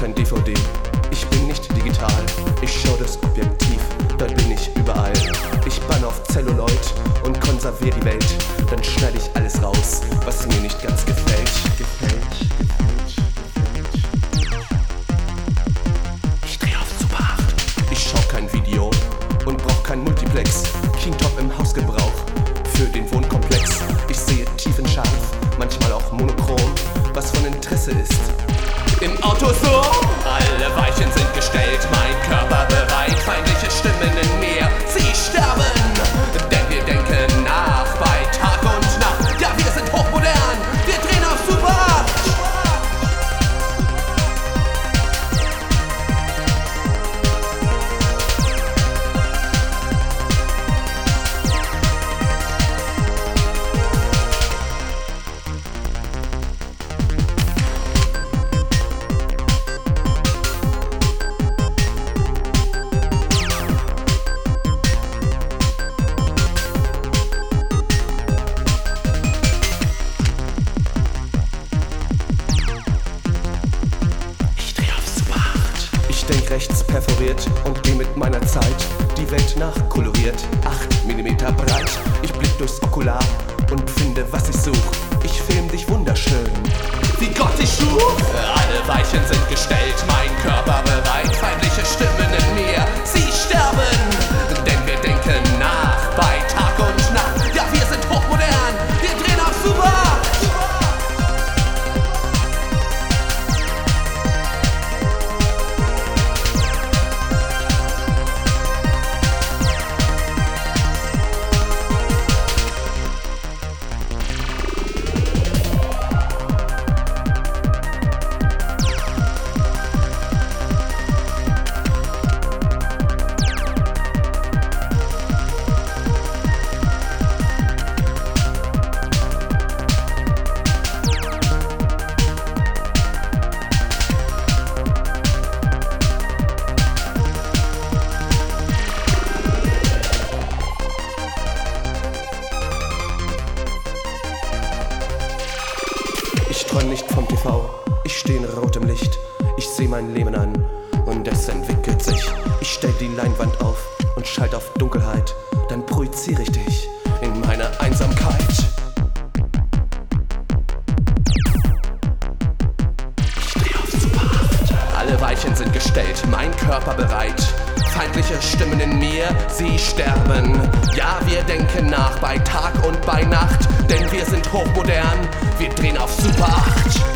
kein DVD, ich bin nicht digital. Ich schau das Objektiv, dann bin ich überall. Ich bann auf Celluloid und konservier die Welt. Dann schneid ich alles raus, was mir nicht ganz gefällt. Ich dreh auf Super 8. Ich schau kein Video und brauch kein Multiplex. Kingtop im Hausgebrauch für den Wohnkomplex. Ich sehe tiefenscharf, manchmal auch monochrom, was von Interesse ist. Im Auto so, alle Weichen sind gestellt, mein Körper bereit, feindliche Stimmen in mir, sie sterben, denn wir denken nach bei Tag und Nacht. Ja, wir sind hochmodern, wir drehen auf Super 8. Ich denk rechts perforiert und geh mit meiner Zeit die Welt nachkoloriert. 8 mm breit, ich blick durchs Okular und finde, was ich such. Ich film dich wunderschön, wie Gott dich schuf. Alle Weichen sind gestellt, mein Körper bereit, feindliche Stimmen in mir, sie sterben, denn wir denken nach bei Tag und Nacht. Ja, wir sind hochmodern, wir drehen auf Super 8. Ich träum nicht vom TV, ich steh in rotem Licht. Ich seh mein Leben an und es entwickelt sich. Ich stell die Leinwand auf und schalt auf Dunkelheit. Dann projiziere ich dich in meine Einsamkeit. Ich dreh auf Super 8. Alle Weichen sind gestellt, mein Körper bereit. Feindliche Stimmen in mir, sie sterben. Ja, wir denken nach bei Tag und bei Nacht, denn wir sind hochmodern, wir drehen auf Super 8.